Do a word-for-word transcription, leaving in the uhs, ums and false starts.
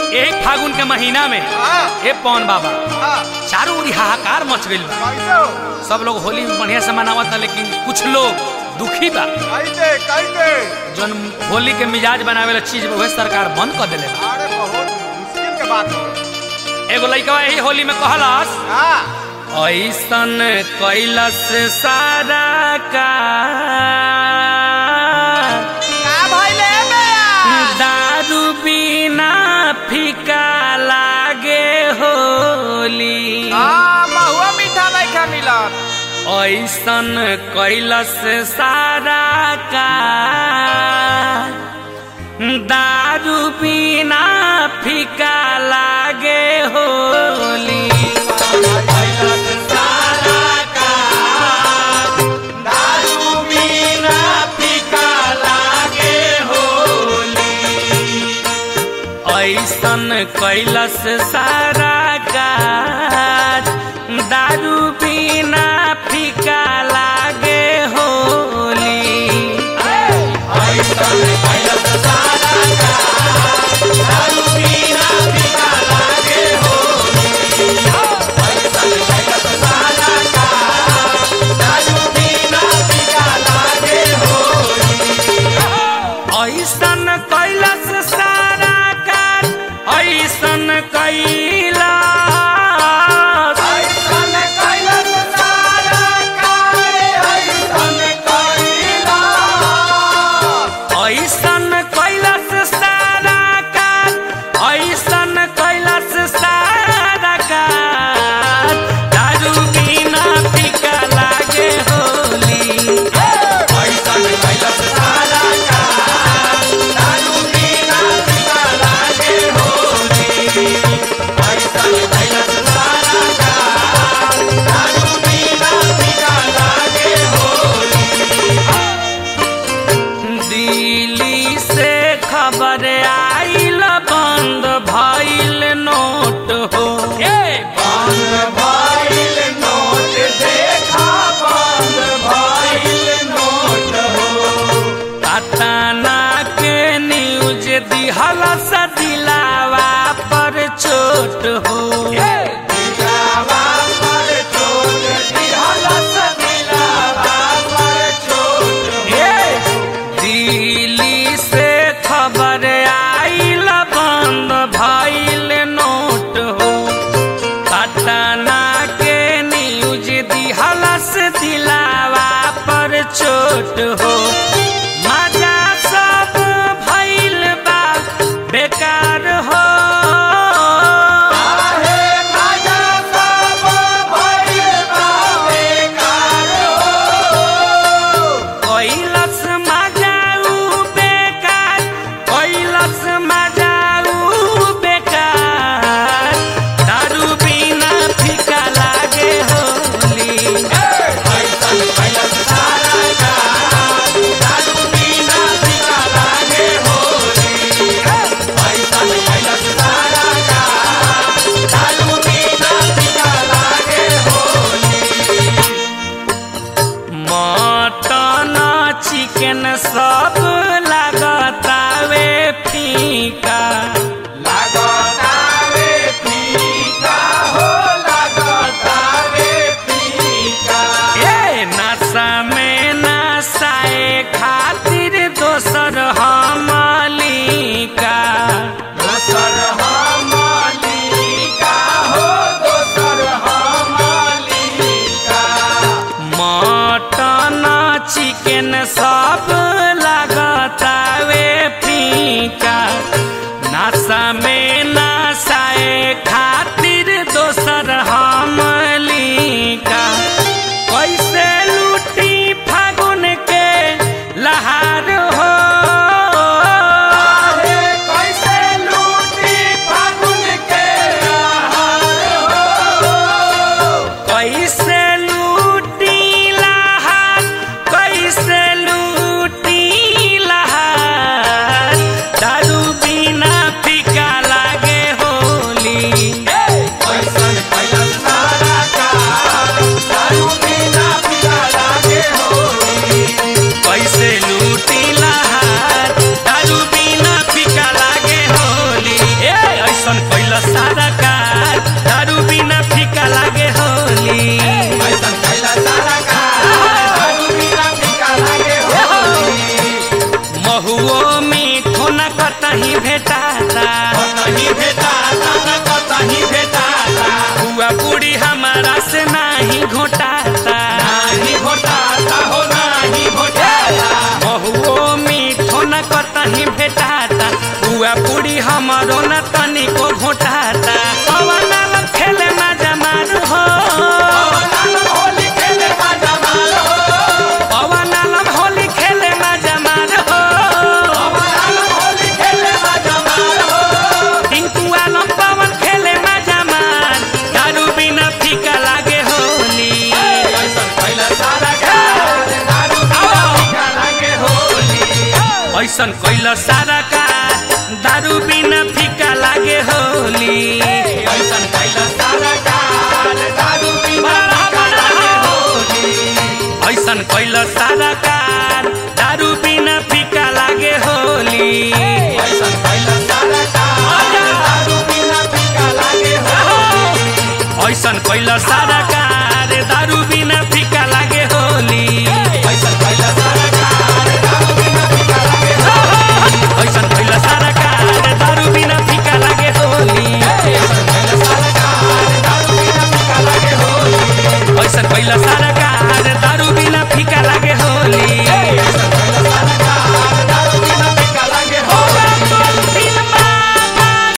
एक फागुन के महीना में ए पवन बाबा चारों ओर हाहाकार मच गइल बा। सब लोग होली बढ़िया से मनावत लेकिन कुछ लोग दुखी बा। कैसे कैसे जौन होली के मिजाज बनावे ला चीज वह सरकार बंद कर देले। अरे बहुत मुश्किल के बात है। एगो लइका यही होली में कहलस हां ऐसन कैलस सारा का का भइले बया दारू बिना फीका लागे होली। हां महुआ मीठा नहीं खा मिलत। ऐसन कैलस सारा का दारू बिना फीका लागे होली। ऐसन कैलस सारा काज दारू बिना फीका लागे होली। ऐसन कैलस सारा काज दारू बिना फीका लागे होली। ऐसन कैलस सारा काज दारू बिना फीका लागे होली। ऐसन कैलस सारा ऐसन कैला ऐसन कैलस सारा काज ऐसन कैला ऐसन कैलस सारा काज ऐसन कैलस सारा काज दारू बिना फीका लागे होली। ऐसन कैलस सारा काज दारू बिना फीका लागे होली। ऐसन कैलस सारा काज दारू बिना फीका लागे होली। दिल्ली से खबर आइल बंद भइल नोट हो। बंद भइल नोट देखा बंद भइल नोट हो। पटना के न्यूज दिहल दिलावा पर चोट हो। दिलावा पर चोट दिहलस दिलावा पर चोट हो। दिल्ली से खबर आइल बंद भइल नोट हो। पटना के न्यूज दिहल दिलावा पर चोट हो। मजा सब भइल बा बेकार हो। आहे मजा सब भइल बा बेकार हो। कैलस मजाऊ बेकार कैलस मजाऊ बेकार दारू बिना फीका लागे होली। ऐसन कैलस सारा काज दारू बिना फीका लागे होली। ऐसन कैलस सारा काज दारू बिना फीका लागे होली। मटन चिकन सब लागतावे फीका। लागतावे फीका हो लागतावे फीका। ए नशा में नशाए खातिर दोसर हमलिका। दोसर हमलिका हो दोसर हमलिका। मटन चिकन सब लागतावे फीका। नशा में नशाए खातिर दोसर हमलिका। कैसे लूटी फागुन के लहार हो। आहे कैसे लूटी फागुन के लहार हो। कैसे लूटी लहार कैसे लूटी लहार दारू बिना फीका ऐसन कैल सारा कार दारू बिना फीका लागे होली ऐसन कैला सारा कार दारू बिना फीका लागे होली महुओ मीठो न कतही भेटाता कतही भेटाता न कतही भेटाता बुआ पूरी हमारा से नाही घोटाता नाही घोटाता हो नाही घोटाता महुओ मीठो न कतही भेटाता बुआ पूरी हमारो न तनिको घोटाता पवन आलम खेले मजा मार हो पवन आलम होली खेले मजा मार हो पवन आलम होली खेले मजा मार हो पवन आलम होली खेले मजा मार हो टिंकू आलम पवन खेले मजा मार दारू बिना फीका लागे होली ऐसन कैला सारा कार दारू बिना फीका लागे होली ऐसन कैल सारा कार दारू बिना फीका लागे होली ऐसन कैला सारा कार दारू बिना फीका लागे होली ऐसन कैल सारा कार दारू बिना फीका लागे होली ऐसन कैला सारा कार दारू बिना फीका लागे होली ऐसन कैल सारा